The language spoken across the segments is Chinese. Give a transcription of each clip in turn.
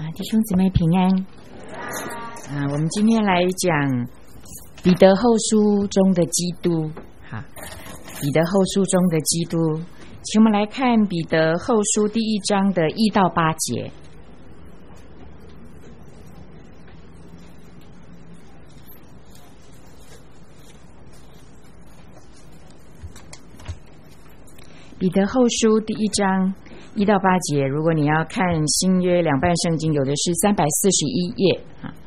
弟兄姊妹平安。我们今天来讲彼得后书中的基督。彼得后书中的基督，请我们来看彼得后书第1章的1到8节。彼得后书第1章1到8节，如果你要看新约两半圣经，有的是341页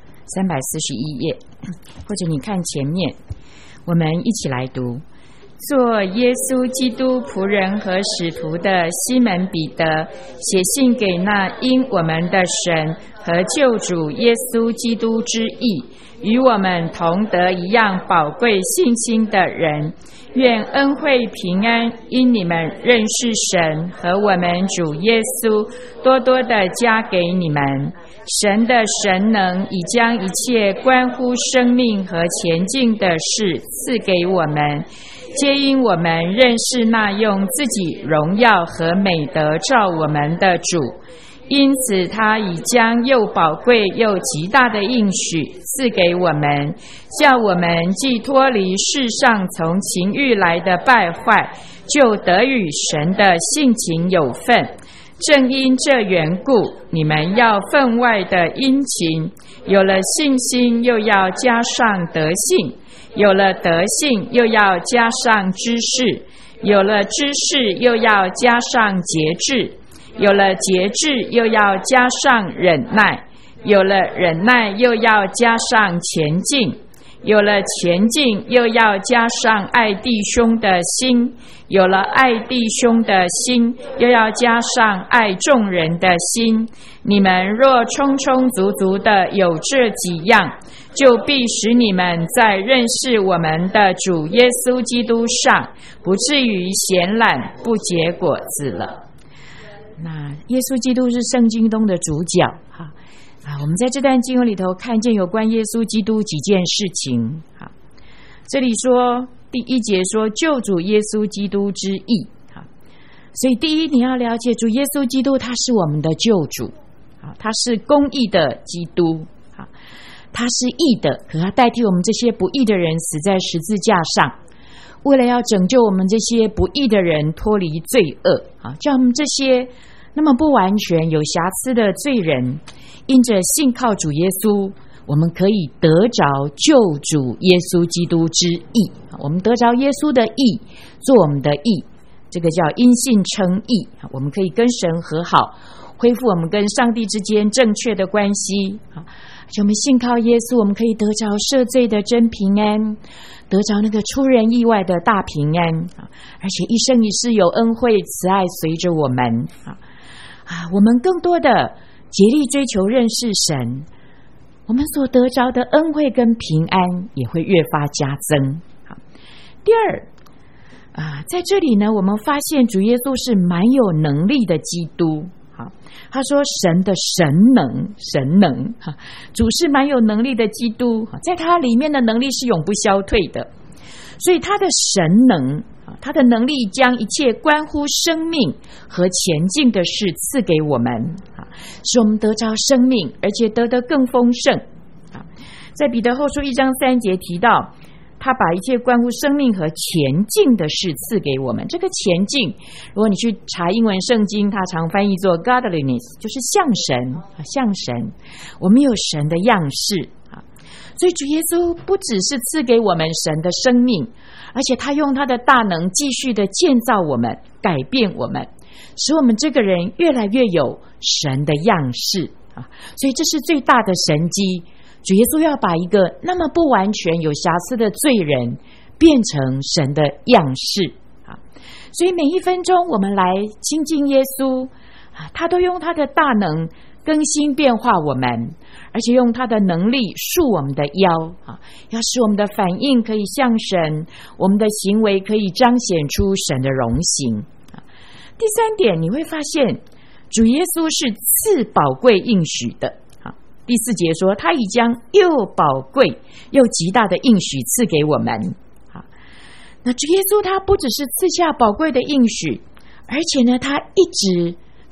，341页，或者你看前面，我们一起来读。做耶稣基督仆人和使徒的西门彼得，写信给那因我们的神和救主耶稣基督之义，与我们同得一样宝贵信心的人，愿恩惠平安因你们认识神和我们主耶稣多多的加给你们。神的神能已将一切关乎生命和前进的事赐给我们，皆因我们认识那用自己荣耀和美德照我们的主，因此他已将又宝贵又极大的应许赐给我们，叫我们既脱离世上从情欲来的败坏，就得与神的性情有份。正因这缘故，你们要分外的殷勤，有了信心又要加上德性，有了德性又要加上知识，有了知识又要加上节制，有了节制又要加上忍耐，有了忍耐又要加上前进，有了前进又要加上爱弟兄的心，有了爱弟兄的心又要加上爱众人的心。你们若充充足足的有这几样，就必使你们在认识我们的主耶稣基督上，不至于闲懒不结果子了。那耶稣基督是圣经中的主角我们在这段经文里头看见有关耶稣基督几件事情。这里说第1节说救主耶稣基督之义，所以第一你要了解主耶稣基督他是我们的救主，他是公义的基督，他是义的，可他代替我们这些不义的人死在十字架上，为了要拯救我们这些不义的人脱离罪恶，叫我们这些那么不完全有瑕疵的罪人，因着信靠主耶稣，我们可以得着救主耶稣基督之义。我们得着耶稣的义做我们的义，这个叫因信称义。我们可以跟神和好，恢复我们跟上帝之间正确的关系。我们信靠耶稣，我们可以得着赦罪的真平安，得着那个出人意外的大平安，而且一生一世有恩惠慈爱随着我们。我们更多的竭力追求认识神，我们所得着的恩惠跟平安也会越发加增。第二，在这里呢，我们发现主耶稣是蛮有能力的基督。他说神的神能，主是蛮有能力的基督，在他里面的能力是永不消退的，所以他的神能，他的能力将一切关乎生命和前进的事赐给我们，使我们得着生命，而且得更丰盛。在彼得后书1章3节提到，他把一切关乎生命和前进的事赐给我们。这个前进，如果你去查英文圣经，它常翻译作 godliness， 就是像神，我们有神的样式。所以主耶稣不只是赐给我们神的生命，而且他用他的大能继续的建造我们，改变我们，使我们这个人越来越有神的样式。所以这是最大的神迹，主耶稣要把一个那么不完全有瑕疵的罪人变成神的样式。所以每一分钟我们来亲近耶稣，他都用他的大能更新变化我们，而且用他的能力束我们的腰，要使我们的反应可以像神，我们的行为可以彰显出神的荣行。第三点，你会发现主耶稣是赐宝贵应许的。第4节说他已将又宝贵又极大的应许赐给我们。那主耶稣他不只是赐下宝贵的应许，而且呢他一直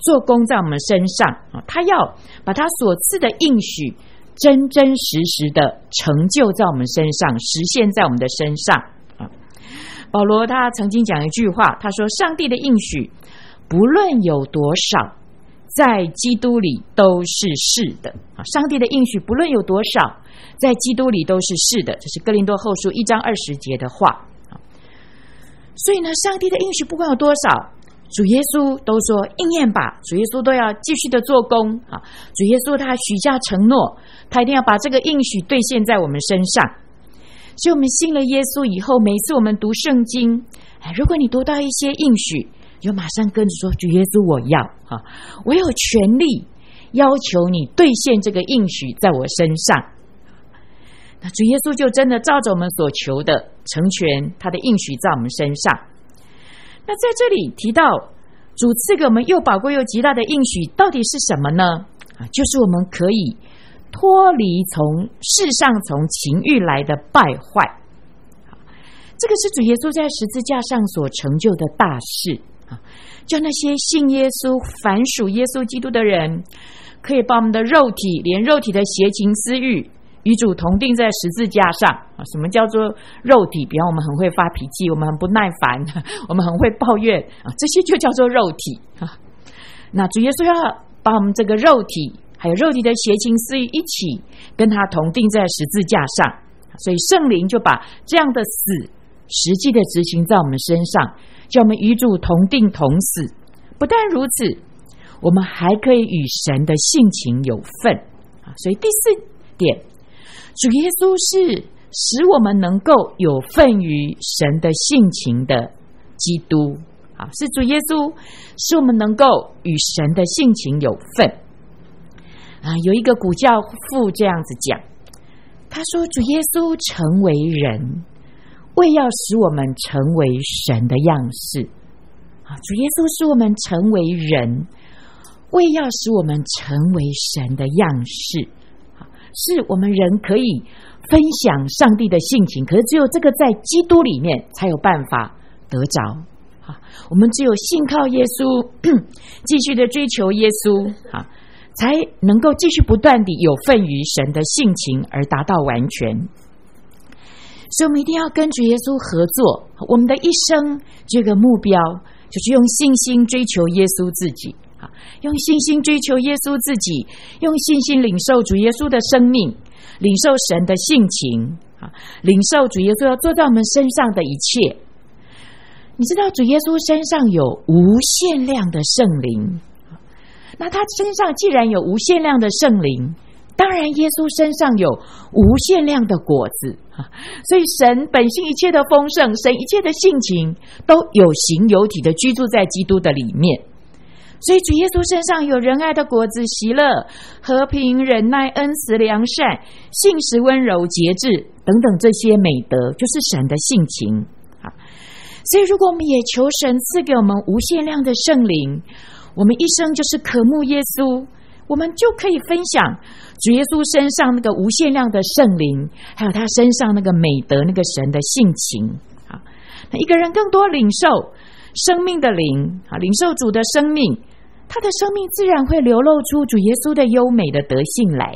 做工在我们身上，他要把他所赐的应许真真实实的成就在我们身上，实现在我们的身上。保罗他曾经讲一句话，他说上帝的应许不论有多少，在基督里都是是的。上帝的应许不论有多少，在基督里都是是的，这是哥林多后书1章20节的话。所以呢，上帝的应许不管有多少，主耶稣都说应验吧，主耶稣都要继续的做工。主耶稣他许下承诺，他一定要把这个应许兑现在我们身上。所以我们信了耶稣以后，每一次我们读圣经，如果你读到一些应许，就马上跟着说主耶稣我要，我有权利要求你兑现这个应许在我身上。那主耶稣就真的照着我们所求的成全他的应许在我们身上。那在这里提到主赐给我们又宝贵又极大的应许到底是什么呢？就是我们可以脱离从世上从情欲来的败坏。这个是主耶稣在十字架上所成就的大事，叫那些信耶稣凡属耶稣基督的人，可以把我们的肉体连肉体的邪情私欲与主同定在十字架上。什么叫做肉体？比方我们很会发脾气，我们很不耐烦，我们很会抱怨，这些就叫做肉体。那主耶稣要把我们这个肉体还有肉体的邪情私欲一起跟他同定在十字架上，所以圣灵就把这样的死实际的执行在我们身上，叫我们与主同定同死。不但如此，我们还可以与神的性情有份。所以第4点，主耶稣是使我们能够有份于神的性情的基督，是主耶稣使我们能够与神的性情有份。有一个古教父这样子讲，他说主耶稣成为人，为要使我们成为神的样式。主耶稣使我们成为人，为要使我们成为神的样式，是我们人可以分享上帝的性情，可是只有这个在基督里面才有办法得着。我们只有信靠耶稣，继续的追求耶稣，才能够继续不断地有份于神的性情而达到完全。所以我们一定要跟主耶稣合作，我们的一生这个目标就是用信心追求耶稣自己，用信心追求耶稣自己，用信心领受主耶稣的生命，领受神的性情，领受主耶稣要做在我们身上的一切。你知道主耶稣身上有无限量的圣灵，那他身上既然有无限量的圣灵，当然耶稣身上有无限量的果子。所以神本性一切的丰盛，神一切的性情都有形有体的居住在基督的里面。所以主耶稣身上有仁爱的果子，喜乐、和平、忍耐、恩慈、良善、信实、温柔、节制等等，这些美德就是神的性情。所以如果我们也求神赐给我们无限量的圣灵，我们一生就是渴慕耶稣，我们就可以分享主耶稣身上那个无限量的圣灵，还有他身上那个美德，那个神的性情。那一个人更多领受生命的灵，领受主的生命，他的生命自然会流露出主耶稣的优美的德性来。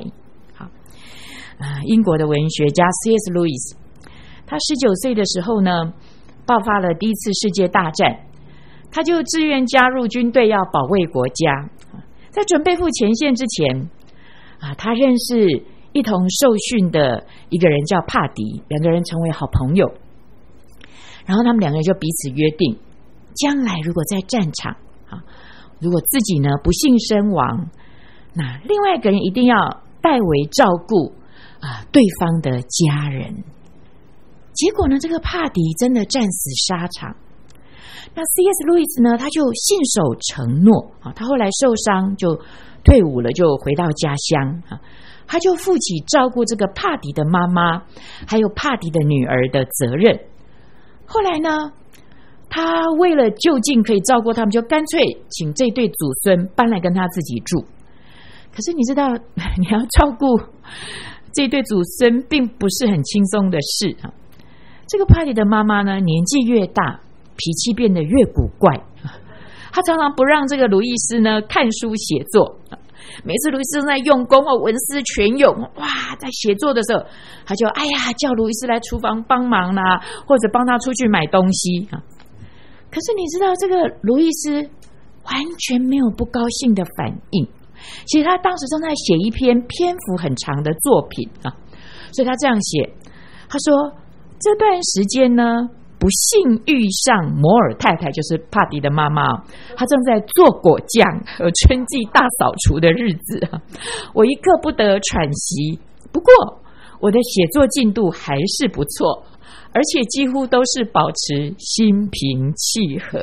英国的文学家 C.S. Lewis， 他19岁的时候呢，爆发了第一次世界大战，他就自愿加入军队，要保卫国家。在准备赴前线之前，他认识一同受训的一个人叫帕迪，两个人成为好朋友。然后他们两个人就彼此约定，将来如果在战场，如果自己呢不幸身亡，那另外一个人一定要代为照顾对方的家人。结果呢，这个帕迪真的战死沙场。那 C.S. Lewis 呢，他就信守承诺，他后来受伤就退伍了，就回到家乡，他就负起照顾这个帕迪的妈妈还有帕迪的女儿的责任。后来呢，他为了就近可以照顾他们，就干脆请这对祖孙搬来跟他自己住。可是你知道，你要照顾这对祖孙并不是很轻松的事。这个帕迪的妈妈呢，年纪越大，脾气变得越古怪， 他常常不让这个路易斯呢看书写作。每次路易斯正在用功文思泉涌，哇，在写作的时候，他就叫路易斯来厨房帮忙啦，或者帮他出去买东西。可是你知道，这个路易斯完全没有不高兴的反应。其实他当时正在写一篇篇幅很长的作品所以他这样写，他说这段时间呢，不幸遇上摩尔太太，就是帕迪的妈妈，她正在做果酱和春季大扫除的日子，我一刻不得喘息。不过我的写作进度还是不错，而且几乎都是保持心平气和。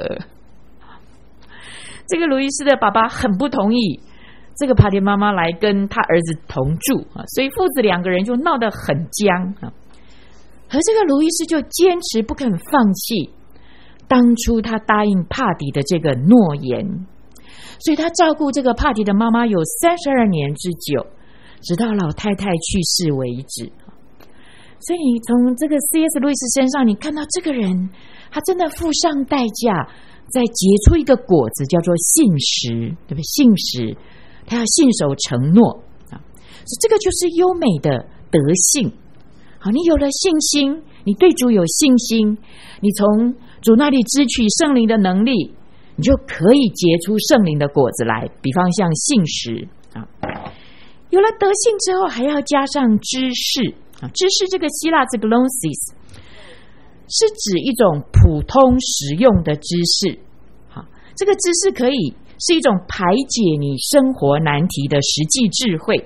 这个路易斯的爸爸很不同意这个帕迪妈妈来跟他儿子同住，所以父子两个人就闹得很僵。而这个路易斯就坚持不肯放弃当初他答应帕迪的这个诺言，所以他照顾这个帕迪的妈妈有32年之久，直到老太太去世为止。所以你从这个 C.S. 路易斯身上，你看到这个人他真的付上代价，在结出一个果子，叫做信实，对不对？信实，他要信守承诺这个就是优美的德性。好，你有了信心，你对主有信心，你从主那里支取圣灵的能力，你就可以结出圣灵的果子来，比方像信实有了德性之后，还要加上知识知识这个希腊字 gnosis 是指一种普通实用的知识。这个知识可以是一种排解你生活难题的实际智慧。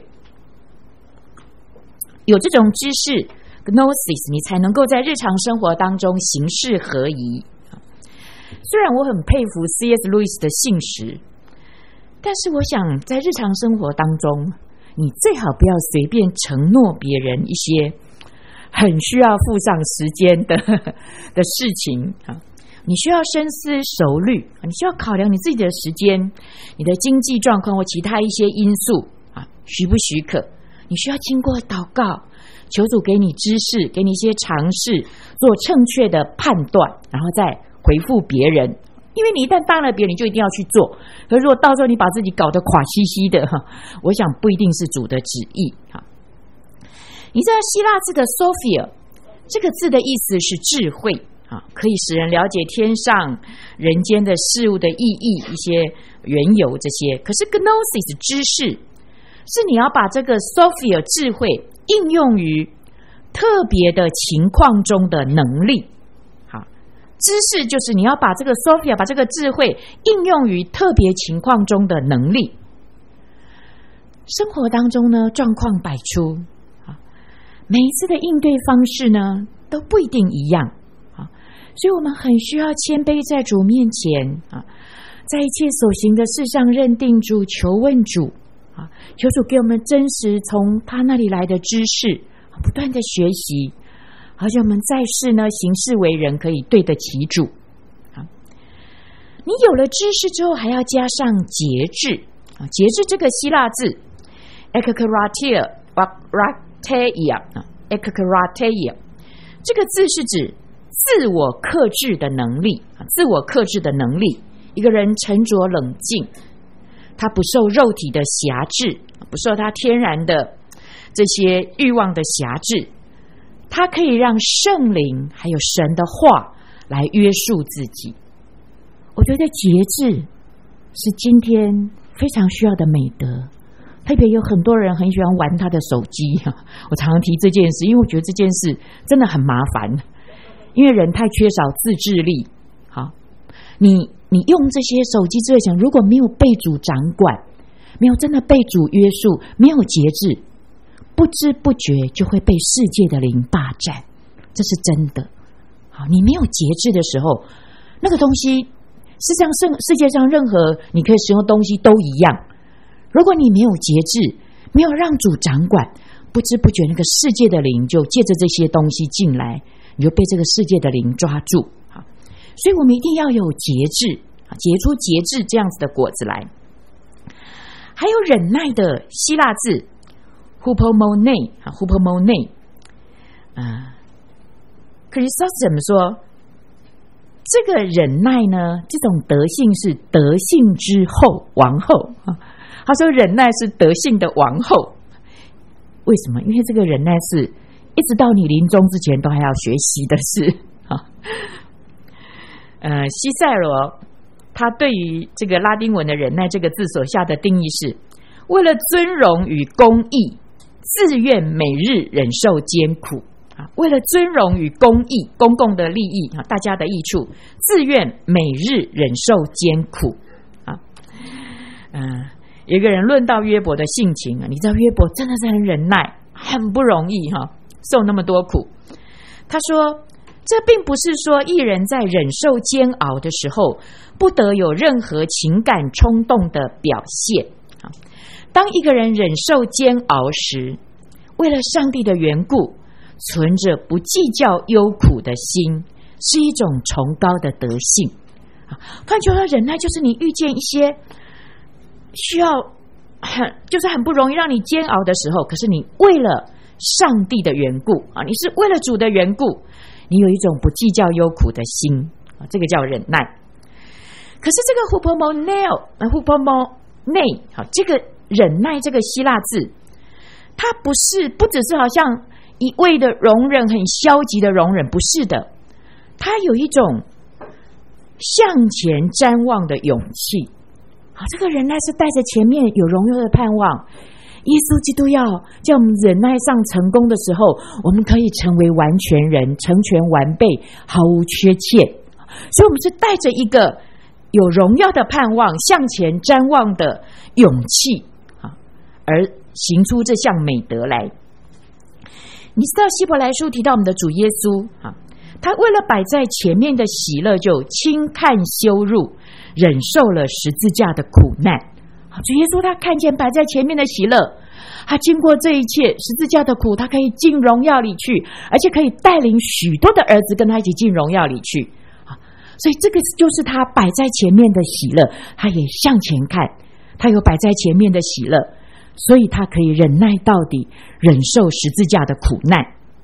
有这种知识 gnosis， 你才能够在日常生活当中行事合宜。虽然我很佩服 C.S. 路易斯的信实，但是我想在日常生活当中，你最好不要随便承诺别人一些很需要付上时间的事情你需要深思熟虑，你需要考量你自己的时间、你的经济状况或其他一些因素许不许可。你需要经过祷告，求主给你知识，给你一些尝试，做正确的判断，然后再回复别人。因为你一旦答应了别人，你就一定要去做。可是如果到时候你把自己搞得垮兮兮的我想不一定是主的旨意你知道希腊字的 Sophia 这个字的意思是智慧可以使人了解天上人间的事物的意义，一些缘由这些。可是 Gnosis 知识是你要把这个 Sophia 智慧应用于特别的情况中的能力。知识就是你要把这个 Sophia 把这个智慧应用于特别情况中的能力。生活当中呢，状况百出每一次的应对方式呢都不一定一样所以我们很需要谦卑在主面前在一切所行的事上认定主，求问主求主给我们真实从他那里来的知识，不断的学习，而且我们在世呢行事为人可以对得起主你有了知识之后，还要加上节制节制这个希腊字 ekkrateia 这个字是指自我克制的能力。自我克制的能力，一个人沉着冷静，他不受肉体的辖制，不受他天然的这些欲望的辖制，他可以让圣灵还有神的话来约束自己。我觉得节制是今天非常需要的美德，特别有很多人很喜欢玩他的手机我常常提这件事，因为我觉得这件事真的很麻烦，因为人太缺少自制力。你用这些手机智慧型，如果没有被主掌管，没有真的被主约束，没有节制，不知不觉就会被世界的灵霸占，这是真的。你没有节制的时候，那个东西世界上任何你可以使用的东西都一样。如果你没有节制，没有让主掌管，不知不觉那个世界的灵就借着这些东西进来，你就被这个世界的灵抓住。所以我们一定要有节制，结出节制这样子的果子来。还有忍耐的希腊字 hupomone Christos 怎么说？ 这个忍耐呢，这种德性是德性之后王后啊。他说忍耐是德性的王后，为什么？因为这个忍耐是一直到你临终之前都还要学习的事啊。西塞罗他对于这个拉丁文的忍耐这个字所下的定义是：为了尊荣与公义，自愿每日忍受艰苦啊。为了尊荣与公义，公共的利益啊，大家的益处，自愿每日忍受艰苦啊。有一个人论到约伯的性情啊，你知道约伯真的是很忍耐，很不容易哈，受那么多苦。他说，这并不是说一人在忍受煎熬的时候不得有任何情感冲动的表现。当一个人忍受煎熬时，为了上帝的缘故，存着不计较忧苦的心，是一种崇高的德性。换句话说，忍耐就是你遇见一些需要就是很不容易让你煎熬的时候，可是你为了上帝的缘故啊，你是为了主的缘故，你有一种不计较忧苦的心啊，这个叫忍耐。可是这个 hupomone 好，这个忍耐这个希腊字，它不只是好像一味的容忍，很消极的容忍，不是的，它有一种向前瞻望的勇气。好，这个忍耐是带着前面有荣耀的盼望。耶稣基督要叫我们忍耐上成功的时候，我们可以成为完全人，成全完备，毫无缺欠。所以我们是带着一个有荣耀的盼望，向前瞻望的勇气而行出这项美德来。你知道希伯来书提到我们的主耶稣他为了摆在前面的喜乐，就轻看羞辱，忍受了十字架的苦难。主耶稣他看见摆在前面的喜乐，他经过这一切十字架的苦，他可以进荣耀里去，而且可以带领许多的儿子跟他一起进荣耀里去。所以这个就是他摆在前面的喜乐，他也向前看，他有摆在前面的喜乐，所以他可以忍耐到底，忍受十字架的苦难。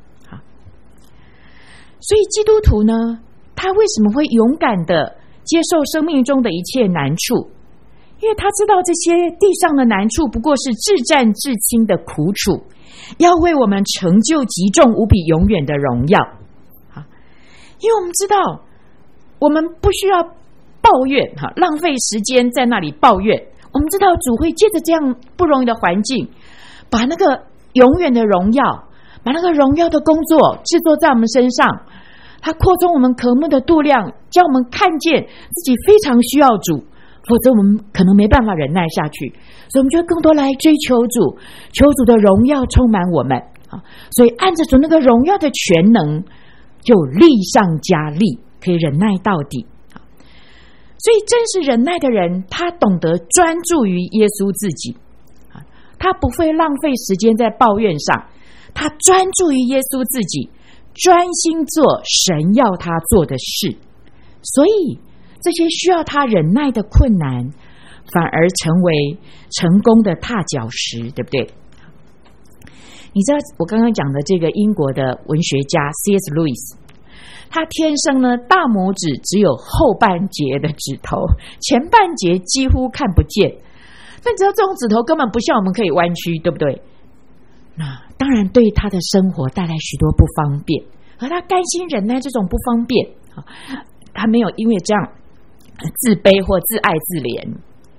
所以基督徒呢，他为什么会勇敢的接受生命中的一切难处？因为他知道这些地上的难处不过是至战至轻的苦楚，要为我们成就极重无比永远的荣耀。因为我们知道我们不需要抱怨，浪费时间在那里抱怨。我们知道主会借着这样不容易的环境，把那个永远的荣耀，把那个荣耀的工作制作在我们身上，他扩充我们渴慕的度量，叫我们看见自己非常需要主，否则我们可能没办法忍耐下去。所以我们就更多来追求主，求主的荣耀充满我们。所以按着主那个荣耀的全能，就力上加力，可以忍耐到底。所以真实忍耐的人，他懂得专注于耶稣自己，他不会浪费时间在抱怨上，他专注于耶稣自己，专心做神要他做的事。所以这些需要他忍耐的困难，反而成为成功的踏脚石，对不对？你知道我刚刚讲的这个英国的文学家 C.S. Lewis， 他天生呢大拇指只有后半截的指头，前半截几乎看不见。但你知道这种指头根本不像我们可以弯曲，对不对？那当然对他的生活带来许多不方便，而他甘心忍耐这种不方便，他没有因为这样自卑或自爱自怜，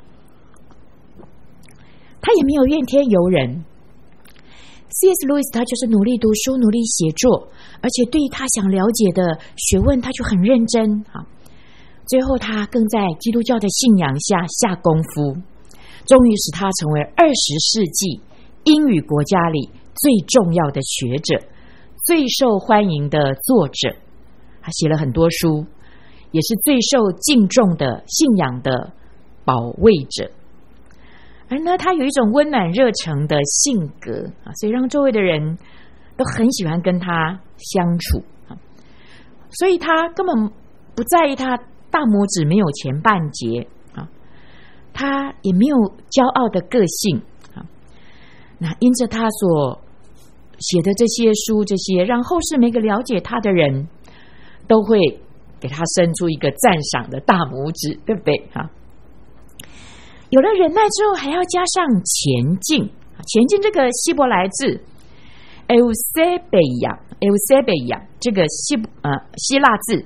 他也没有怨天尤人。C.S. Lewis 他就是努力读书，努力写作，而且对于他想了解的学问他就很认真。最后他更在基督教的信仰下功夫，终于使他成为20世纪英语国家里最重要的学者，最受欢迎的作者。他写了很多书，也是最受敬重的信仰的保卫者。而呢，他有一种温暖热诚的性格所以让周围的人都很喜欢跟他相处。所以他根本不在意他大拇指没有前半截他也没有骄傲的个性那因着他所写的这些书，这些让后世每个了解他的人都会给他伸出一个赞赏的大拇指，对不对？有了忍耐之后，还要加上前进。前进这个希伯来字 Eusebeia， 这个希腊字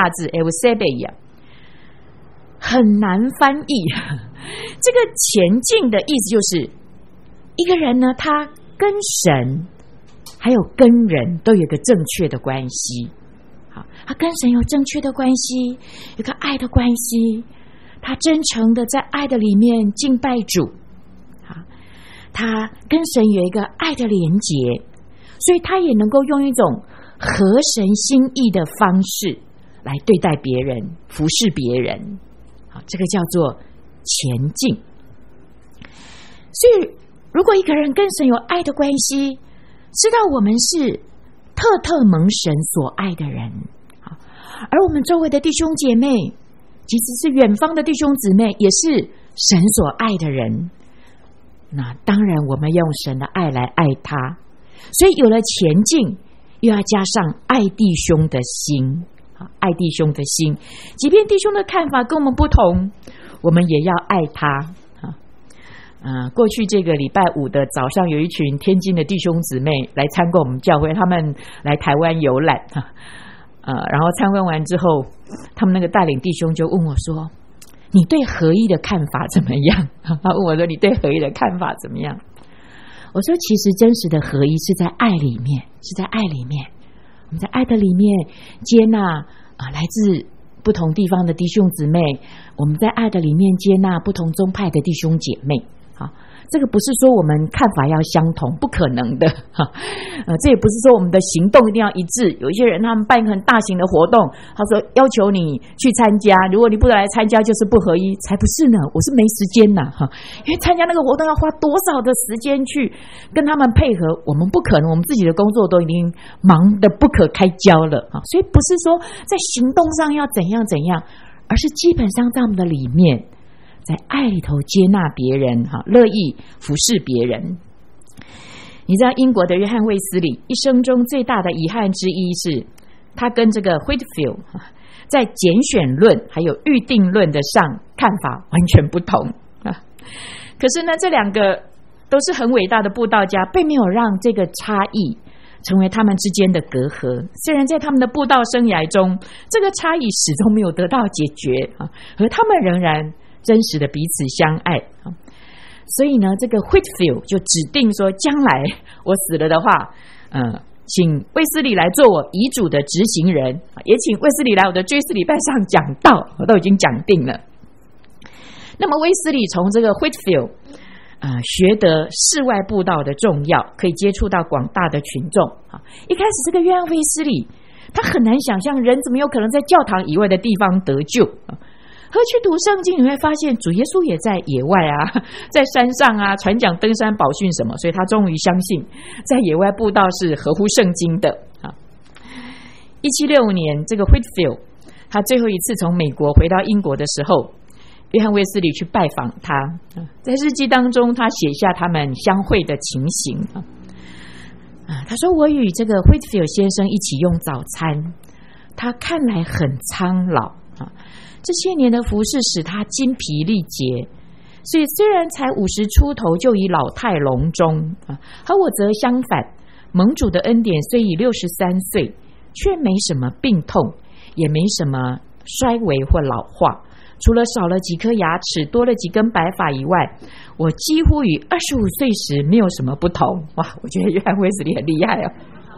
Eusebeia 很难翻译。这个前进的意思就是一个人呢，他跟神还有跟人都有一个正确的关系。他跟神有正确的关系，有个爱的关系，他真诚的在爱的里面敬拜主，他跟神有一个爱的连结，所以他也能够用一种合神心意的方式来对待别人，服侍别人。这个叫做前进。所以如果一个人跟神有爱的关系，知道我们是特蒙神所爱的人，而我们周围的弟兄姐妹，即使是远方的弟兄姊妹，也是神所爱的人，那当然我们用神的爱来爱他。所以有了前进，又要加上爱弟兄的心，爱弟兄的心，即便弟兄的看法跟我们不同，我们也要爱他。过去这个礼拜五的早上，有一群天津的弟兄姊妹来参观我们教会，他们来台湾游览，然后参观完之后，他们那个带领弟兄就问我说：“你对合一的看法怎么样？”他问我说：“你对合一的看法怎么样？”我说：“其实真实的合一是在爱里面，是在爱里面。我们在爱的里面接纳来自不同地方的弟兄姊妹，我们在爱的里面接纳不同宗派的弟兄姐妹。这个不是说我们看法要相同，不可能的。这也不是说我们的行动一定要一致。有一些人他们办一个很大型的活动，他说要求你去参加，如果你不来参加就是不合一，才不是呢，我是没时间呐，因为参加那个活动要花多少的时间去跟他们配合，我们不可能，我们自己的工作都已经忙得不可开交了，所以不是说在行动上要怎样怎样，而是基本上在我们的里面，在爱里头接纳别人，乐意服侍别人。你知道英国的约翰卫斯理一生中最大的遗憾之一是，他跟这个 Whitefield 在拣选论还有预定论的上看法完全不同。可是呢，这两个都是很伟大的布道家，并没有让这个差异成为他们之间的隔阂。虽然在他们的布道生涯中，这个差异始终没有得到解决，而他们仍然真实的彼此相爱。所以呢，这个 Whitefield 就指定说，将来我死了的话，请卫斯理来做我遗嘱的执行人，也请卫斯理来我的追思礼拜上讲道，我都已经讲定了。那么卫斯理从这个 Whitefield学得室外布道的重要，可以接触到广大的群众。一开始这个约翰卫斯理他很难想象，人怎么有可能在教堂以外的地方得救。何去读圣经，你会发现主耶稣也在野外在山上传讲登山宝训什么，所以他终于相信在野外布道是合乎圣经的。1765年，这个 Whitefield 他最后一次从美国回到英国的时候，约翰卫斯理去拜访他，在日记当中他写下他们相会的情形。他说：“我与这个 Whitefield 先生一起用早餐，他看来很苍老，这些年的服侍使他筋疲力竭，所以虽然才50出头就已老态龙钟，而我则相反，蒙主的恩典虽已63岁，却没什么病痛，也没什么衰微或老化，除了少了几颗牙齿，多了几根白发以外，我几乎与25岁时没有什么不同。”哇，我觉得约翰卫斯理很厉害哦。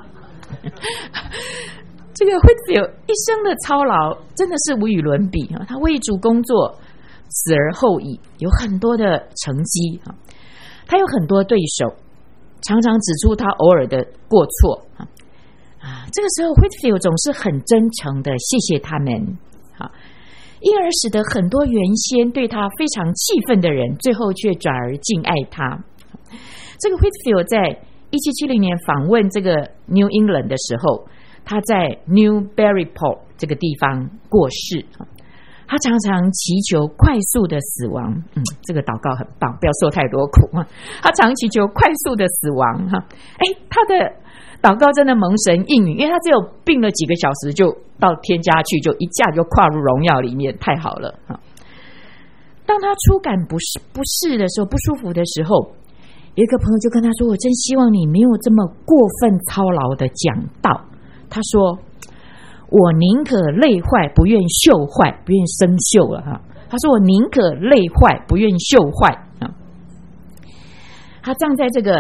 这个 Whitefield 一生的操劳真的是无与伦比，他为主工作，死而后已，有很多的成绩，他有很多对手，常常指出他偶尔的过错。这个时候 Whitefield 总是很真诚的谢谢他们，因而使得很多原先对他非常气愤的人，最后却转而敬爱他。这个 Whitefield 在1770年访问这个 New England 的时候，他在 Newburyport 这个地方过世。 他常常祈求快速的死亡，这个祷告很棒，不要受太多苦啊。他常祈求快速的死亡哈，他的祷告真的蒙神应允，因为他只有病了几个小时就到天家去，就一下就跨入荣耀里面，太好了哈。当他初感不适的时候，不舒服的时候，有一个朋友就跟他说：“我真希望你没有这么过分操劳的讲道。”他说：“我宁可累坏，不愿锈坏，不愿生锈了哈。”他说：“我宁可累坏，不愿锈坏啊。”他葬在这个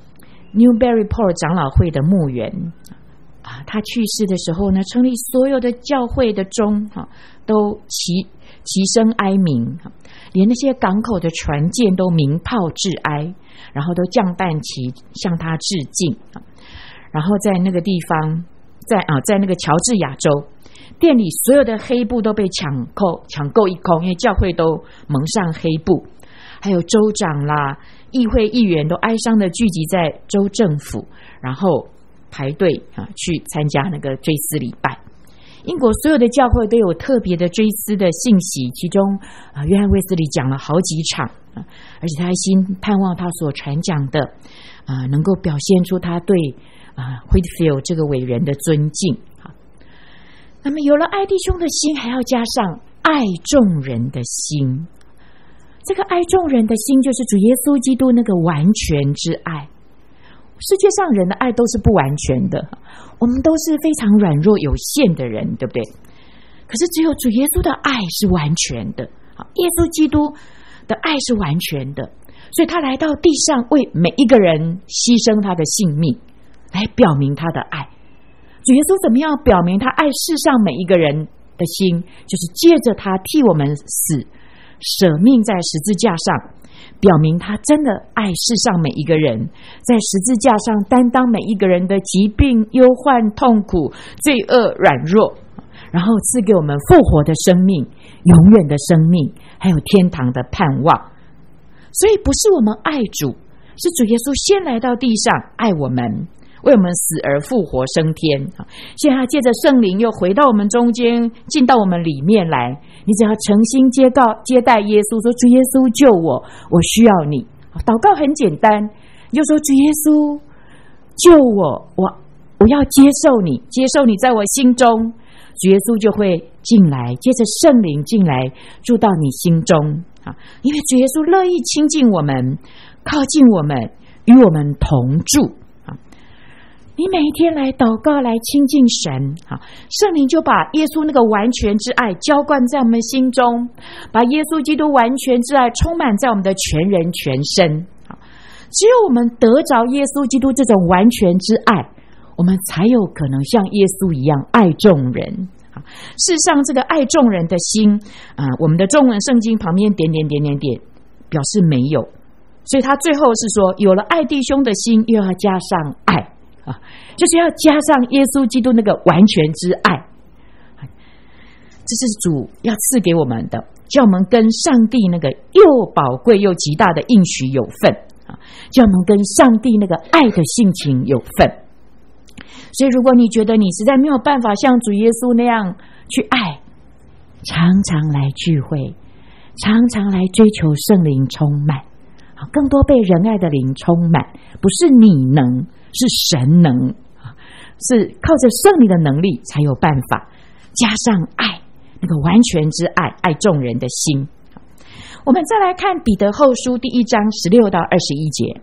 Newburyport 长老会的墓园啊。他去世的时候呢，城里所有的教会的钟都齐声哀鸣，连那些港口的船舰都鸣炮致哀，然后都降半旗向他致敬。然后在那个地方，在那个乔治亚州，店里所有的黑布都被抢购一空，因为教会都蒙上黑布，还有州长啦、议会议员都哀伤的聚集在州政府，然后排队去参加那个追思礼拜。英国所有的教会都有特别的追思的信息，其中约翰卫斯理讲了好几场，而且他还心盼望他所传讲的能够表现出他对Whitefield 这个伟人的尊敬。那么有了爱弟兄的心，还要加上爱众人的心。这个爱众人的心，就是主耶稣基督那个完全之爱。世界上人的爱都是不完全的，我们都是非常软弱有限的人，对不对？可是只有主耶稣的爱是完全的，耶稣基督的爱是完全的，所以他来到地上为每一个人牺牲他的性命，来表明他的爱。主耶稣怎么样表明他爱世上每一个人的心？就是借着他替我们死，舍命在十字架上，表明他真的爱世上每一个人，在十字架上担当每一个人的疾病、忧患、痛苦、罪恶、软弱，然后赐给我们复活的生命、永远的生命，还有天堂的盼望。所以不是我们爱主，是主耶稣先来到地上爱我们，为我们死而复活升天。现在他借着圣灵又回到我们中间，进到我们里面来。你只要诚心接待耶稣，说：“主耶稣救我，我需要你。”祷告很简单，你就说：“主耶稣救我，我要接受你，接受你在我心中。”主耶稣就会进来，接着圣灵进来住到你心中。因为主耶稣乐意亲近我们，靠近我们，与我们同住。你每一天来祷告，来亲近神，圣灵就把耶稣那个完全之爱浇灌在我们心中，把耶稣基督完全之爱充满在我们的全人全身。只有我们得着耶稣基督这种完全之爱，我们才有可能像耶稣一样爱众人。事实上，这个爱众人的心我们的中文圣经旁边点表示没有，所以他最后是说，有了爱弟兄的心，又要加上爱，就是要加上耶稣基督那个完全之爱。这是主要赐给我们的，叫我们跟上帝那个又宝贵又极大的应许有份，叫我们跟上帝那个爱的性情有份。所以如果你觉得你实在没有办法像主耶稣那样去爱，常常来聚会，常常来追求圣灵充满，更多被仁爱的灵充满，不是你能，是神能，是靠着圣灵的能力才有办法，加上爱，那个完全之爱，爱众人的心。我们再来看彼得后书第1章16到21节。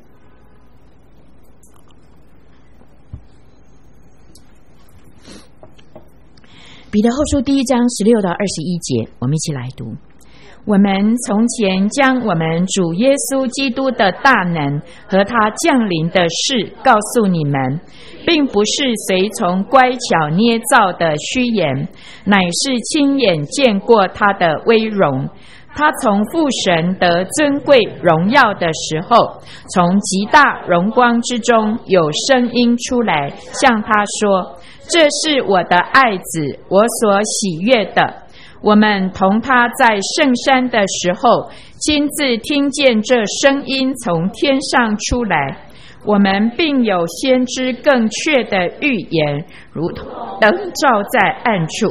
彼得后书第1章16到21节，我们一起来读。我们从前将我们主耶稣基督的大能和他降临的事告诉你们，并不是随从乖巧捏造的虚言，乃是亲眼见过他的威荣。他从父神得尊贵荣耀的时候，从极大荣光之中有声音出来，向他说：“这是我的爱子，我所喜悦的。”我们同他在圣山的时候，亲自听见这声音从天上出来。我们并有先知更确的预言，如同灯照在暗处，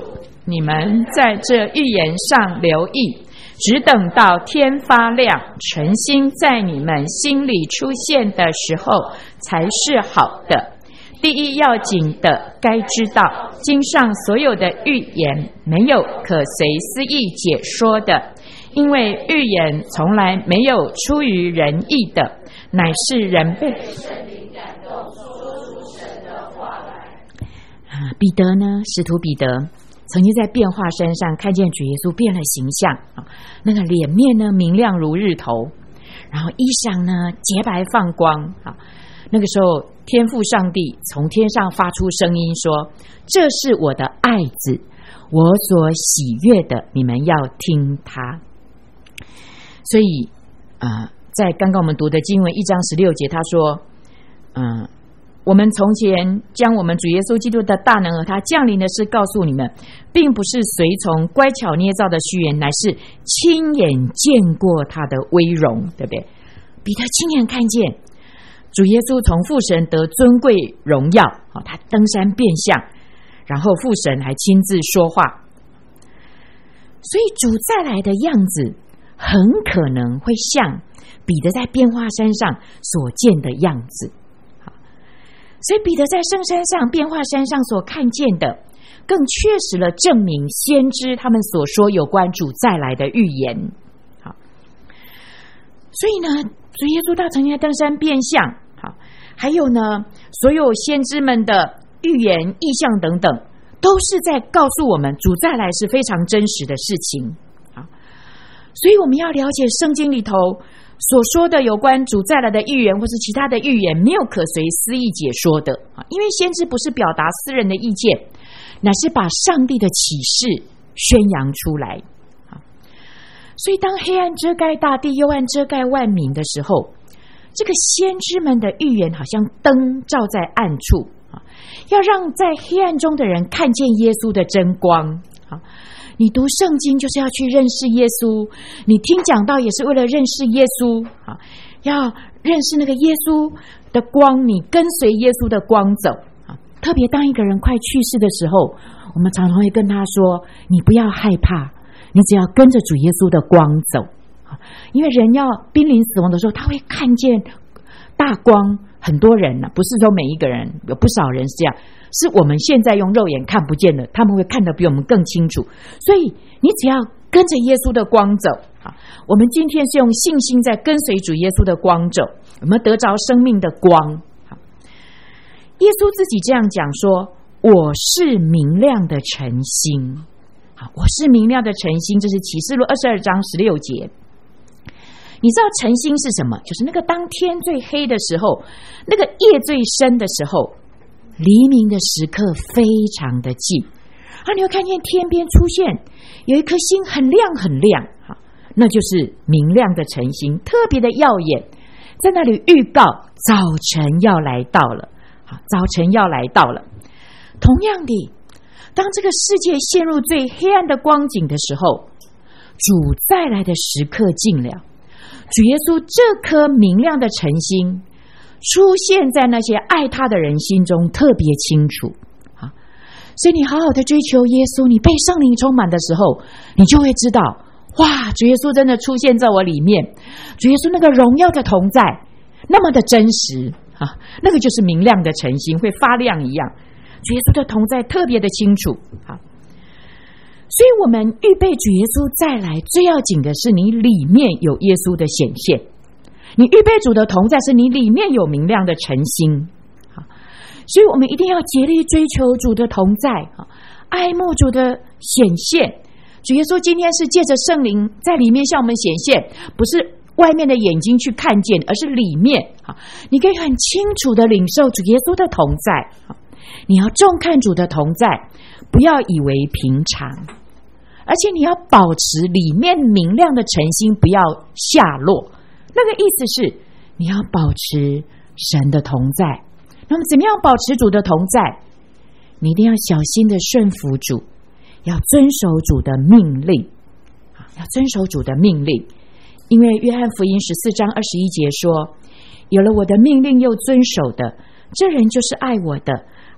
你们在这预言上留意，只等到天发亮，晨星在你们心里出现的时候，才是好的。第一要紧的，该知道经上所有的预言没有可随私意解说的，因为预言从来没有出于人意的，乃是人被圣灵感动说出神的话来。彼得呢，使徒彼得曾经在变化山上看见主耶稣变了形象，那个脸面呢明亮如日头，然后衣裳呢洁白放光。那个时候天父上帝从天上发出声音说，这是我的爱子，我所喜悦的，你们要听他。所以在刚刚我们读的经文1章16节，他说我们从前将我们主耶稣基督的大能和他降临的事告诉你们，并不是随从乖巧捏造的虚言，乃是亲眼见过他的威荣，对不对？彼得亲眼看见主耶稣从父神得尊贵荣耀，他登山变相，然后父神还亲自说话，所以主再来的样子很可能会像彼得在变化山上所见的样子。所以彼得在圣山上变化山上所看见的，更确实了证明先知他们所说有关主再来的预言。好，所以呢，主耶稣他曾经在登山变相，好，还有呢，所有先知们的预言异象等等，都是在告诉我们主再来是非常真实的事情。好，所以我们要了解圣经里头所说的有关主再来的预言或是其他的预言，没有可随私意解说的，因为先知不是表达私人的意见，乃是把上帝的启示宣扬出来。所以当黑暗遮盖大地，幽暗遮盖万民的时候，这个先知们的预言好像灯照在暗处，要让在黑暗中的人看见耶稣的真光。你读圣经就是要去认识耶稣，你听讲道也是为了认识耶稣，要认识那个耶稣的光，你跟随耶稣的光走。特别当一个人快去世的时候，我们常常会跟他说，你不要害怕，你只要跟着主耶稣的光走。因为人要濒临死亡的时候，他会看见大光，很多人不是说每一个人，有不少人是这样，是我们现在用肉眼看不见的，他们会看得比我们更清楚。所以你只要跟着耶稣的光走，我们今天是用信心在跟随主耶稣的光走，我们得着生命的光。耶稣自己这样讲说，我是明亮的晨星。我是明亮的晨星，这是启示录22章16节。你知道晨星是什么？就是那个当天最黑的时候，那个夜最深的时候，黎明的时刻非常的近，你会看见天边出现有一颗星，很亮很亮，那就是明亮的晨星，特别的耀眼，在那里预告早晨要来到了。早晨要来到了。同样的，当这个世界陷入最黑暗的光景的时候，主再来的时刻近了，主耶稣这颗明亮的晨星出现在那些爱他的人心中特别清楚。所以你好好的追求耶稣，你被圣灵充满的时候，你就会知道，哇，主耶稣真的出现在我里面，主耶稣那个荣耀的同在那么的真实，那个就是明亮的晨星，会发亮一样，主耶稣的同在特别的清楚。所以我们预备主耶稣再来，最要紧的是你里面有耶稣的显现，你预备主的同在是你里面有明亮的晨星。所以我们一定要竭力追求主的同在，爱慕主的显现。主耶稣今天是借着圣灵在里面向我们显现，不是外面的眼睛去看见，而是里面你可以很清楚的领受主耶稣的同在。你要重看主的同在，不要以为平常，而且你要保持里面明亮的晨星不要下落。那个意思是你要保持神的同在。那么怎么样保持主的同在？你一定要小心的顺服主，要遵守主的命令，要遵守主的命令。因为约翰福音14章21节说，有了我的命令又遵守的，这人就是爱我的，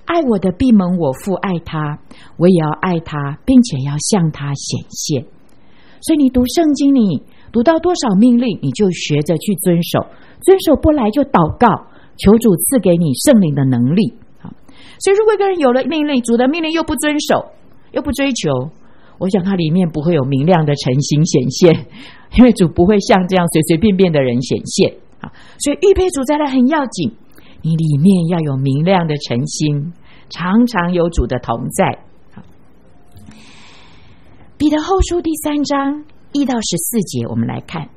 爱我的必蒙我父爱他，我也要爱他，并且要向他显现。所以你读圣经，你读到多少命令，你就学着去遵守，遵守不来就祷告，求主赐给你圣灵的能力。所以如果一个人有了命令，主的命令又不遵守，又不追求，我想他里面不会有明亮的诚心显现，因为主不会像这样随随便便的人显现。所以预备主再来很要紧，你里面要有明亮的诚心，常常有主的同在。彼得后书第3章1到14节，我们来看。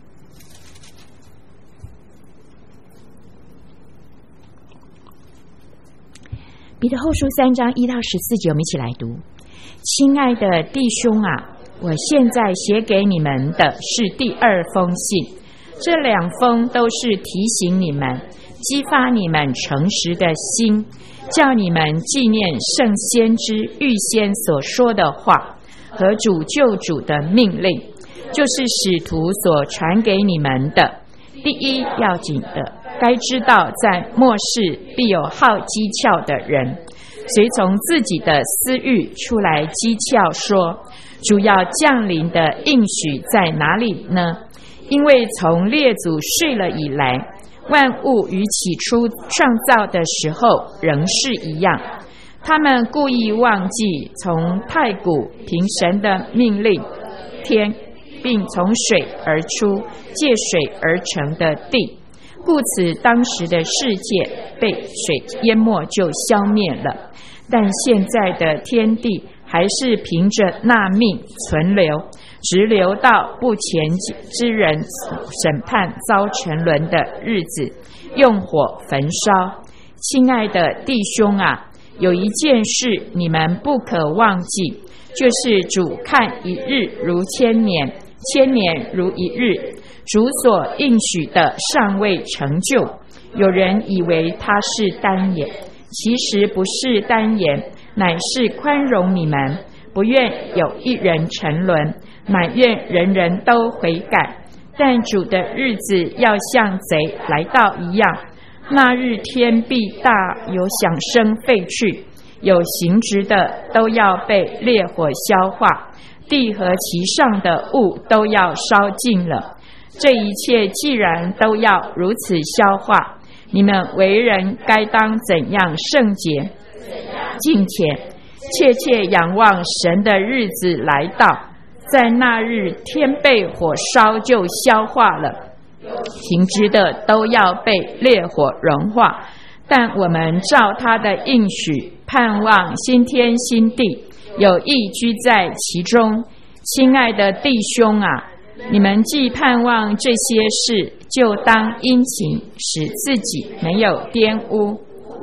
彼得后书3章1到14节，我们一起来读。亲爱的弟兄啊，我现在写给你们的是第2封信，这2封都是提醒你们，激发你们诚实的心，叫你们纪念圣先知预先所说的话和主救主的命令，就是使徒所传给你们的。第一要紧的，该知道在末世必有好讥诮的人，随从自己的私欲出来讥诮说，主要降临的应许在哪里呢？因为从列祖睡了以来，万物与起初创造的时候仍是一样。他们故意忘记从太古凭神的命令天，并从水而出借水而成的地，故此当时的世界被水淹没就消灭了。但现在的天地还是凭着那命存留，直留到不虔之人审判遭沉沦的日子，用火焚烧。亲爱的弟兄啊，有一件事你们不可忘记，就是主看一日如千年，千年如一日。主所应许的尚未成就，有人以为他是单言，其实不是单言，乃是宽容你们，不愿有一人沉沦，乃愿人人都悔改。但主的日子要像贼来到一样，那日天必大有响声废去，有形质的都要被烈火消化，地和其上的物都要烧尽了。这一切既然都要如此消化，你们为人该当怎样圣洁、敬虔，切切仰望神的日子来到，在那日天被火烧就消化了，行之的都要被烈火融化。但我们照他的应许，盼望新天新地，有义居在其中。亲爱的弟兄啊，你们既盼望这些事，就当殷勤，使自己没有玷污。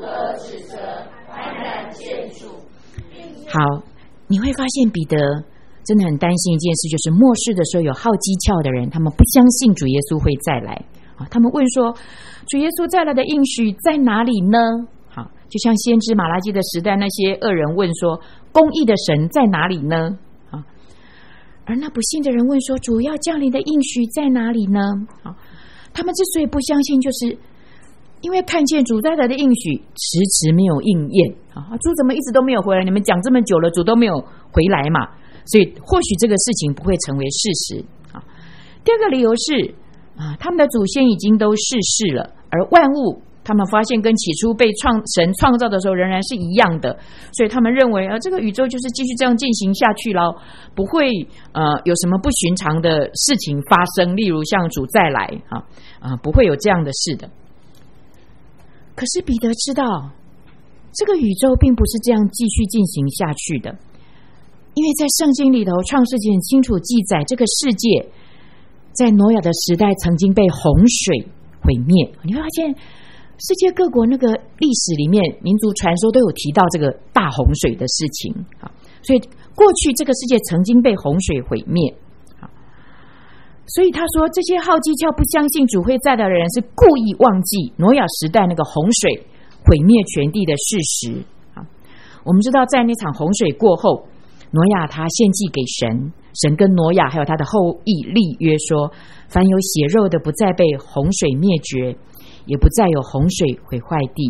好，你会发现彼得真的很担心一件事，就是末世的时候有好讥诮的人，他们不相信主耶稣会再来。他们问说，主耶稣再来的应许在哪里呢？好，就像先知马拉基的时代，那些恶人问说，公义的神在哪里呢？而那不信的人问说，主要降临的应许在哪里呢？他们之所以不相信，就是因为看见主再来的应许迟迟没有应验。主怎么一直都没有回来？你们讲这么久了，主都没有回来嘛，所以或许这个事情不会成为事实。第二个理由是他们的祖先已经都逝世了，而万物他们发现跟起初被神创造的时候仍然是一样的，所以他们认为这个宇宙就是继续这样进行下去了，不会有什么不寻常的事情发生，例如像主再来不会有这样的事的。可是彼得知道这个宇宙并不是这样继续进行下去的，因为在圣经里头，创世纪很清楚记载，这个世界在挪亚的时代曾经被洪水毁灭。你会发现世界各国那个历史里面，民族传说都有提到这个大洪水的事情。所以过去这个世界曾经被洪水毁灭。所以他说，这些好讥诮不相信主会在的人是故意忘记挪亚时代那个洪水毁灭全地的事实。我们知道在那场洪水过后，挪亚他献祭给神，神跟挪亚还有他的后裔立约说，凡有血肉的不再被洪水灭绝，也不再有洪水毁坏地了。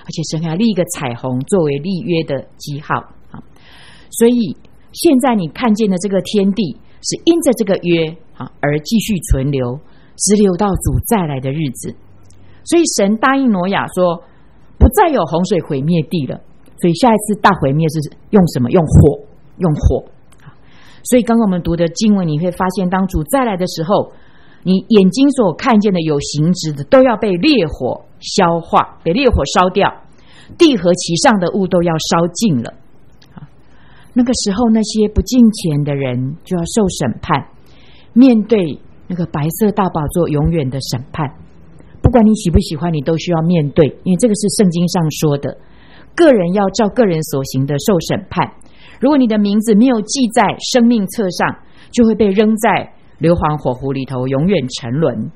而且神还立一个彩虹作为立约的记号啊。所以现在你看见的这个天地是因着这个约啊而继续存留，直留到主再来的日子。所以神答应挪亚说不再有洪水毁灭地了，所以下一次大毁灭是用什么？用火。所以刚刚我们读的经文你会发现，当主再来的时候，你眼睛所看见的有形质的都要被烈火消化，被烈火烧掉，地和其上的物都要烧尽了。那个时候那些不敬虔的人就要受审判，面对那个白色大宝座永远的审判。不管你喜不喜欢，你都需要面对，因为这个是圣经上说的，个人要照个人所行的受审判。如果你的名字没有记在生命册上，就会被扔在硫磺火湖里头，永远沉沦。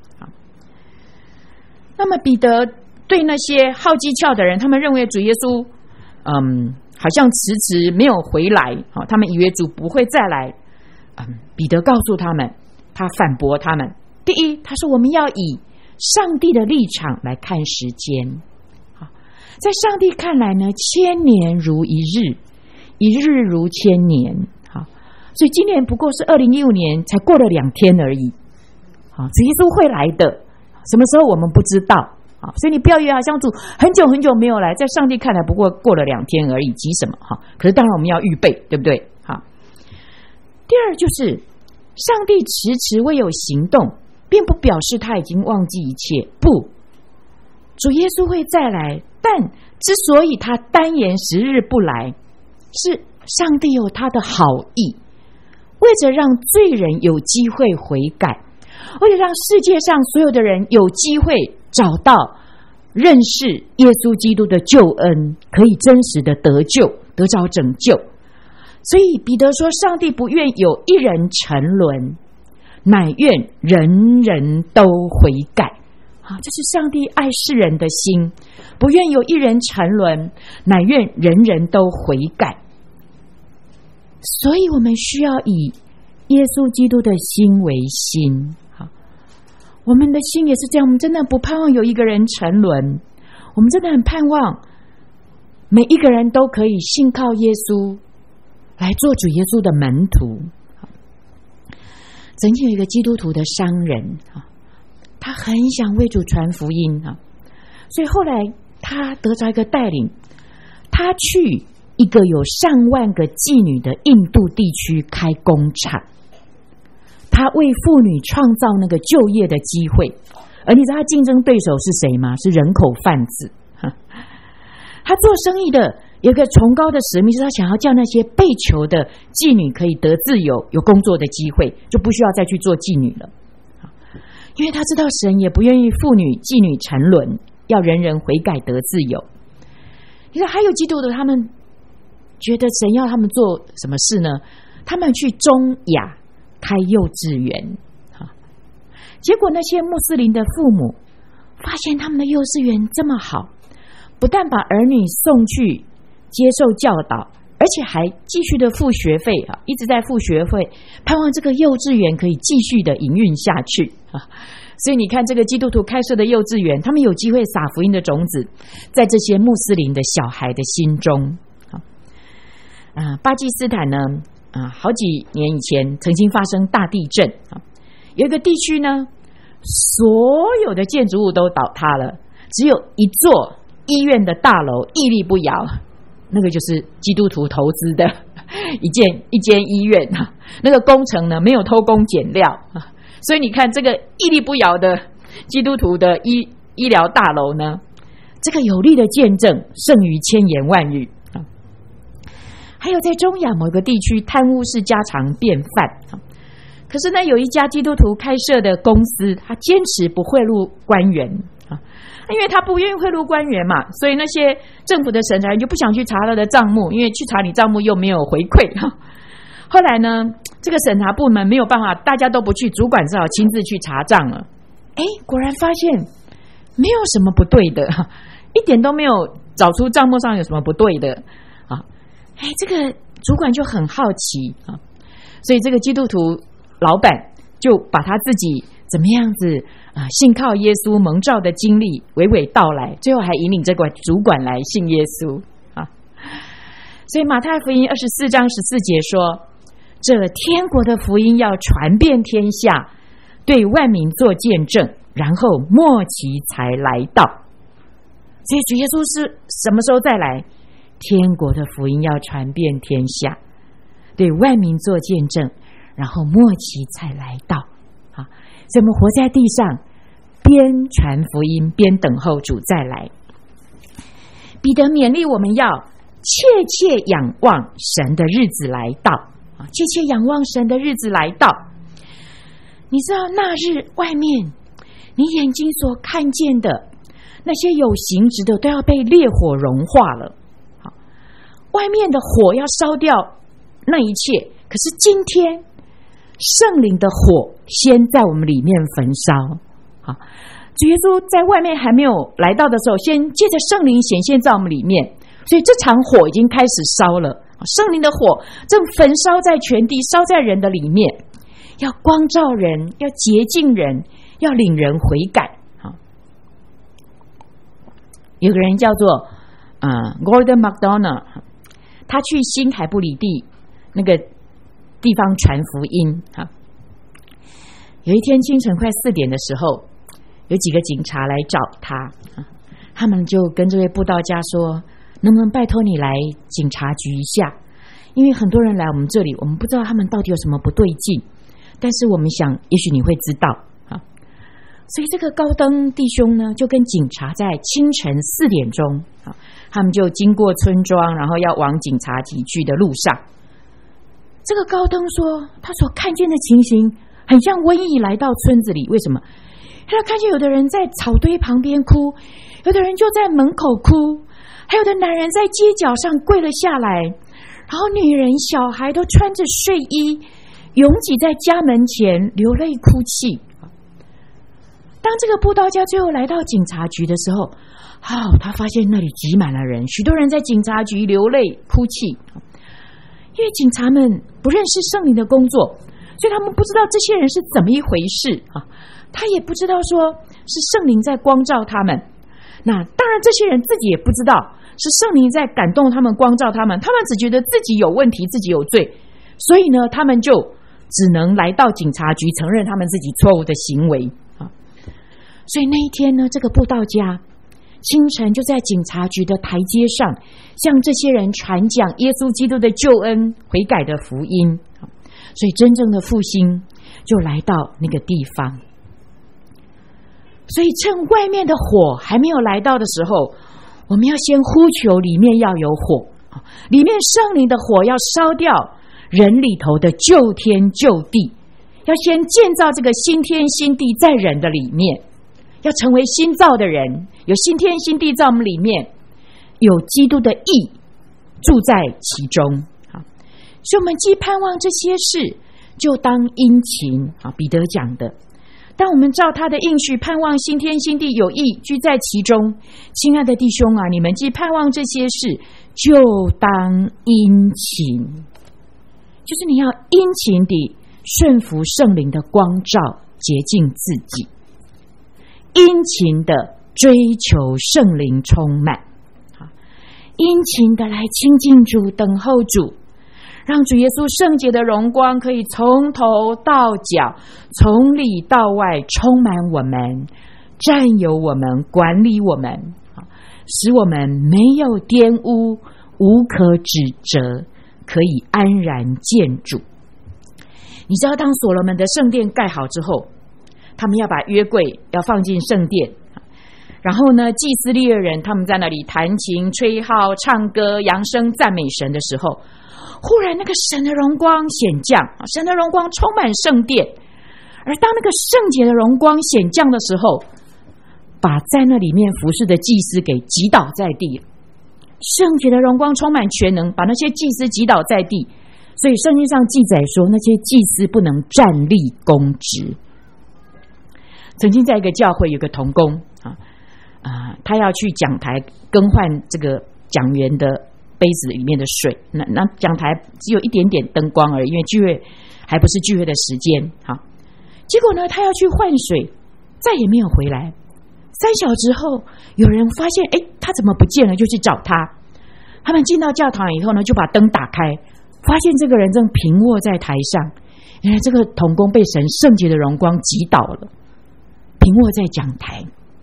那么彼得对那些好机巧的人，他们认为主耶稣好像迟没有回来，他们以为主不会再来。彼得告诉他们，他反驳他们。第一，他说我们要以上帝的立场来看时间。在上帝看来呢，千年如一日，一日如千年。所以今年不过是2015年才过了2天而已。主耶稣会来的，什么时候我们不知道。所以你不要以为好像主很久很久没有来，在上帝看来不过过了2天而已，急什么？可是当然我们要预备，对不对？第二就是上帝迟未有行动，并不表示他已经忘记一切。不，主耶稣会再来，但之所以他单言10日不来，是上帝有他的好意，为着让罪人有机会悔改，为了让世界上所有的人有机会找到认识耶稣基督的救恩，可以真实的得救，得着拯救。所以彼得说，上帝不愿有一人沉沦，乃愿人人都悔改。这是上帝爱世人的心，不愿有一人沉沦，乃愿人人都悔改。所以我们需要以耶稣基督的心为心。我们的心也是这样，我们真的不盼望有一个人沉沦，我们真的很盼望每一个人都可以信靠耶稣，来做主耶稣的门徒。曾经有一个基督徒的商人，他很想为主传福音，所以后来他得着一个带领，他去一个有上万个妓女的印度地区开工厂，他为妇女创造那个就业的机会。而你知道他竞争对手是谁吗？是人口贩子。他做生意的有一个崇高的使命，是他想要叫那些被囚的妓女可以得自由，有工作的机会，就不需要再去做妓女了。因为他知道神也不愿意妇女妓女沉沦，要人人悔改得自由。你说还有基督徒，他们觉得神要他们做什么事呢？他们去中亚开幼稚园。结果那些穆斯林的父母发现他们的幼稚园这么好，不但把儿女送去接受教导，而且还继续的付学费，一直在付学费，盼望这个幼稚园可以继续的营运下去。所以你看这个基督徒开设的幼稚园，他们有机会撒福音的种子在这些穆斯林的小孩的心中。巴基斯坦呢，好几年以前曾经发生大地震，有一个地区呢，所有的建筑物都倒塌了，只有一座医院的大楼屹立不摇，那个就是基督徒投资的一间医院。那个工程呢，没有偷工减料，所以你看这个屹立不摇的基督徒的医疗大楼呢，这个有力的见证胜于千言万语。还有在中亚某个地区，贪污是家常便饭。可是呢，有一家基督徒开设的公司，他坚持不贿赂官员，因为他不愿意贿赂官员嘛，所以那些政府的审查人就不想去查他的账目，因为去查你账目又没有回馈。后来呢，这个审查部门没有办法，大家都不去，主管只好亲自去查账了。果然发现没有什么不对的，一点都没有找出账目上有什么不对的。这个主管就很好奇，所以这个基督徒老板就把他自己怎么样子信靠耶稣蒙召的经历娓娓道来，最后还引领这个主管来信耶稣啊。所以马太福音24章14节说，这天国的福音要传遍天下，对万民做见证，然后末期才来到。所以主耶稣是什么时候再来？天国的福音要传遍天下，对万民做见证，然后末期才来到。所以我们活在地上，边传福音边等候主再来。彼得勉励我们要切切仰望神的日子来到，切切仰望神的日子来到。你知道那日外面你眼睛所看见的那些有形质的都要被烈火融化了，外面的火要烧掉那一切，可是今天圣灵的火先在我们里面焚烧。主耶稣在外面还没有来到的时候，先借着圣灵显现在我们里面，所以这场火已经开始烧了。圣灵的火正焚烧在全地，烧在人的里面，要光照人，要洁净人，要领人悔改。有个人叫做Gordon MacDonald， 他去新海布里地那个地方传福音。有一天清晨快4点的时候，有几个警察来找他，他们就跟这位布道家说，能不能拜托你来警察局一下，因为很多人来我们这里，我们不知道他们到底有什么不对劲，但是我们想也许你会知道。所以这个高登弟兄呢，就跟警察在清晨4点钟，他们就经过村庄，然后要往警察局去的路上。这个高登说，他所看见的情形很像瘟疫来到村子里。为什么？他看见有的人在草堆旁边哭，有的人就在门口哭，还有的男人在街角上跪了下来，然后女人小孩都穿着睡衣拥挤在家门前流泪哭泣。当这个布道家最后来到警察局的时候，他发现那里挤满了人，许多人在警察局流泪哭泣。因为警察们不认识圣灵的工作，所以他们不知道这些人是怎么一回事他也不知道说是圣灵在光照他们。那当然这些人自己也不知道是圣灵在感动他们，光照他们，他们只觉得自己有问题，自己有罪，所以呢他们就只能来到警察局承认他们自己错误的行为。所以那一天呢，这个布道家清晨就在警察局的台阶上向这些人传讲耶稣基督的救恩悔改的福音。所以真正的复兴就来到那个地方。所以趁外面的火还没有来到的时候，我们要先呼求里面要有火，里面圣灵的火要烧掉人里头的旧天旧地，要先建造这个新天新地在人的里面，要成为新造的人，有新天新地在我们里面，有基督的义住在其中。所以我们既盼望这些事，就当殷勤。彼得讲的，当我们照他的应许盼望新天新地有义居在其中，亲爱的弟兄你们既盼望这些事，就当殷勤，就是你要殷勤地顺服圣灵的光照，洁净自己，殷勤的追求圣灵充满，殷勤的来亲近主，等候主，让主耶稣圣洁的荣光可以从头到脚，从里到外充满我们，占有我们，管理我们，使我们没有玷污，无可指责，可以安然见主。你知道当所罗门的圣殿盖好之后，他们要把约柜要放进圣殿，然后呢，祭司利未人他们在那里弹琴吹号唱歌扬声赞美神的时候，忽然那个神的荣光显降，神的荣光充满圣殿。而当那个圣洁的荣光显降的时候，把在那里面服侍的祭司给击倒在地。圣洁的荣光充满全能，把那些祭司击倒在地。所以圣经上记载说，那些祭司不能站立公职。曾经在一个教会有个同工他要去讲台更换这个讲员的杯子里面的水，那讲台只有一点点灯光而已，因为聚会还不是聚会的时间结果呢，他要去换水，再也没有回来。3小时后，有人发现，他怎么不见了？就去找他。他们进到教堂以后呢，就把灯打开，发现这个人正平卧在台上。原来这个同工被神圣洁的荣光击倒了，平卧在讲台。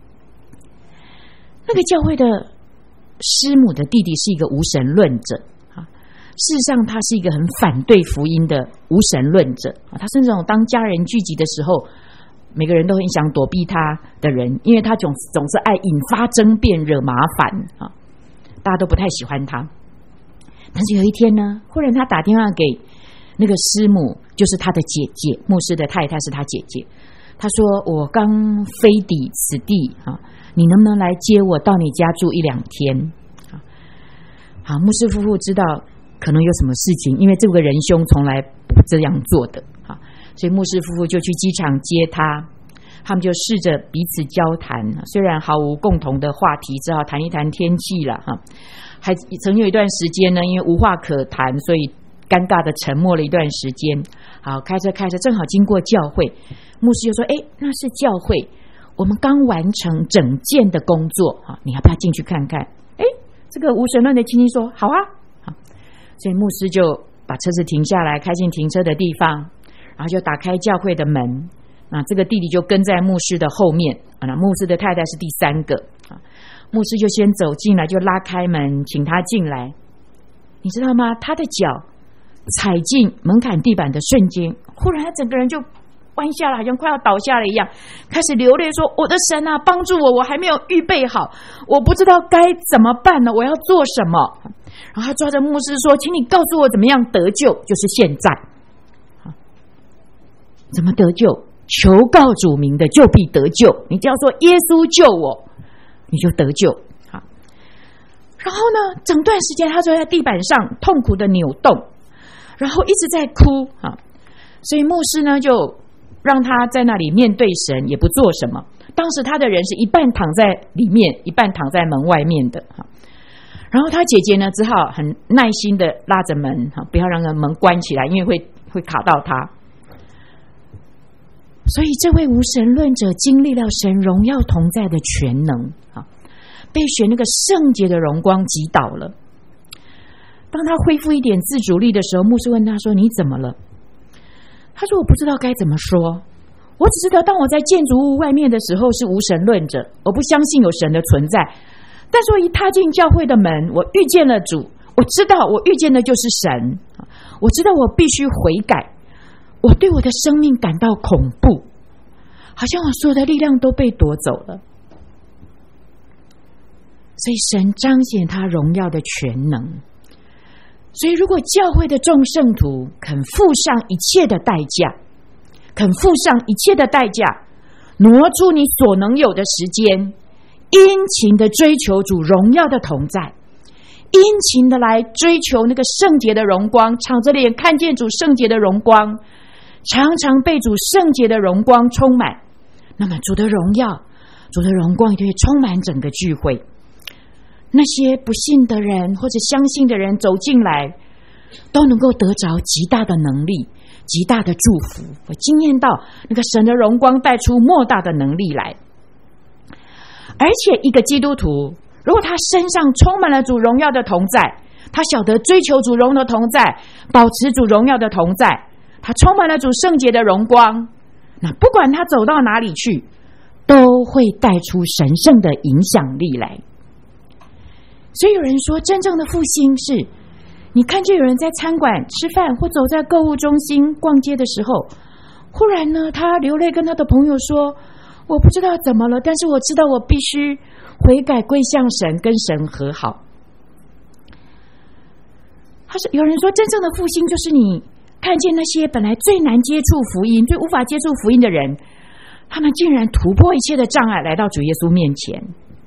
那个教会的师母的弟弟是一个无神论者，事实上他是一个很反对福音的无神论者。他是那种当家人聚集的时候，每个人都很想躲避他的人，因为他总是爱引发争辩，惹麻烦，大家都不太喜欢他。但是有一天呢，忽然他打电话给那个师母，就是他的姐姐，牧师的太太是他姐姐。他说：“我刚飞抵此地，你能不能来接我到你家住1-2天？”好，牧师夫妇知道可能有什么事情，因为这个仁兄从来不这样做的，所以牧师夫妇就去机场接他。他们就试着彼此交谈，虽然毫无共同的话题，只好谈一谈天气了。还曾有一段时间呢，因为无话可谈，所以尴尬的沉默了一段时间。好，开车正好经过教会，牧师就说：“那是教会，我们刚完成整件的工作，你要不要进去看看？”这个无神论的亲戚说：“好啊。”所以牧师就把车子停下来，开进停车的地方，然后就打开教会的门。那这个弟弟就跟在牧师的后面，那牧师的太太是第3个。牧师就先走进来，就拉开门请他进来。你知道吗？他的脚踩进门槛地板的瞬间，忽然他整个人就弯下了，好像快要倒下了一样，开始流泪说：“我的神啊，帮助我！我还没有预备好，我不知道该怎么办呢？我要做什么？”然后他抓着牧师说：“请你告诉我怎么样得救，就是现在。怎么得救？求告主名的就必得救。你只要说耶稣救我，你就得救。”然后呢，整段时间他坐在地板上痛苦的扭动，然后一直在哭。所以牧师呢就让他在那里面对神，也不做什么。当时他的人是一半躺在里面，一半躺在门外面的。然后他姐姐呢只好很耐心的拉着门，不要让门关起来，因为会卡到他。所以这位无神论者经历了神荣耀同在的全能，被选那个圣洁的荣光击倒了。当他恢复一点自主力的时候，牧师问他说：“你怎么了？”他说：“我不知道该怎么说，我只知道当我在建筑物外面的时候是无神论者，我不相信有神的存在。但是我一踏进教会的门，我遇见了主，我知道我遇见的就是神，我知道我必须悔改。我对我的生命感到恐怖，好像我所有的力量都被夺走了。”所以神彰显他荣耀的全能。所以如果教会的众圣徒肯付上一切的代价，挪出你所能有的时间，殷勤的追求主荣耀的同在，殷勤的来追求那个圣洁的荣光，敞着脸看见主圣洁的荣光，常常被主圣洁的荣光充满，那么主的荣耀，主的荣光也就会充满整个聚会。那些不信的人或者相信的人走进来，都能够得着极大的能力，极大的祝福，会经验到那个神的荣光带出莫大的能力来。而且一个基督徒，如果他身上充满了主荣耀的同在，他晓得追求主荣的同在，保持主荣耀的同在，他充满了主圣洁的荣光，那不管他走到哪里去，都会带出神圣的影响力来。所以有人说，真正的复兴是你看见有人在餐馆吃饭，或走在购物中心逛街的时候，忽然呢，他流泪跟他的朋友说：“我不知道怎么了，但是我知道我必须悔改归向神，跟神和好。”有人说，真正的复兴就是你看见那些本来最难接触福音、最无法接触福音的人，他们竟然突破一切的障碍，来到主耶稣面前。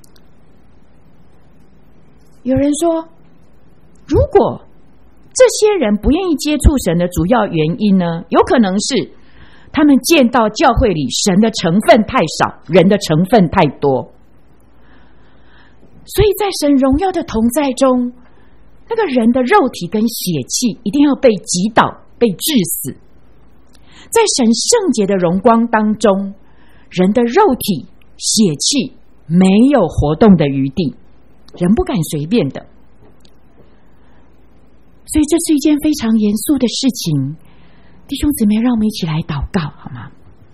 有人说，如果这些人不愿意接触神的主要原因呢，有可能是他们见到教会里神的成分太少，人的成分太多。所以在神荣耀的同在中，那个人的肉体跟血气一定要被击倒，被致死。 在神圣洁的荣光当中，人的肉体血气没有活动的余地，人不敢随便的。所以这是一件非常严肃的事情，弟兄姊妹，让我们一起来祷告好吗？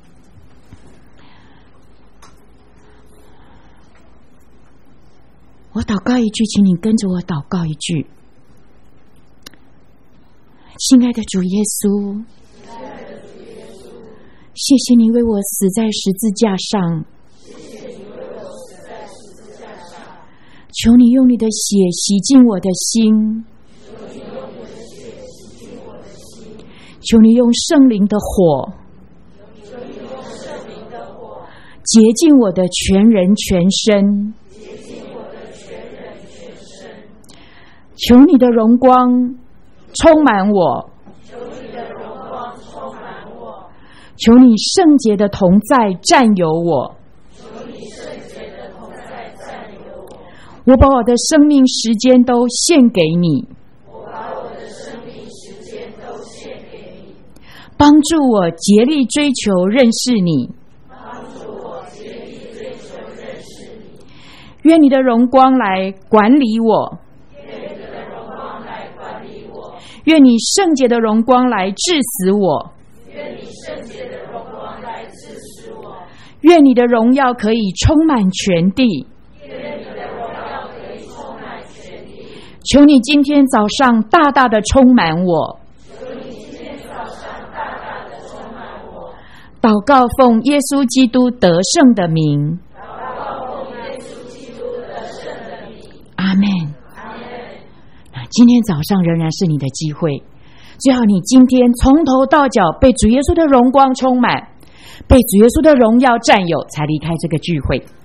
我祷告一句，请你跟着我祷告一句。亲爱的主耶稣，谢谢你为我死在十字架上，求你用你的血洗净我的心，求你用圣灵的火洁净我的全人全身，求你的荣光充满我，求你圣洁的同在占有我，我把我的生命时间都献给你，帮助我竭力追求认识你，愿你的荣光来管理我，愿你圣洁的荣光来治死我，愿你的荣耀可以充满全地，求你今天早上大大的充满我，祷告奉耶稣基督得胜的名，阿们。今天早上仍然是你的机会，最好你今天从头到脚被主耶稣的荣光充满，被主耶稣的荣耀占有，才离开这个聚会。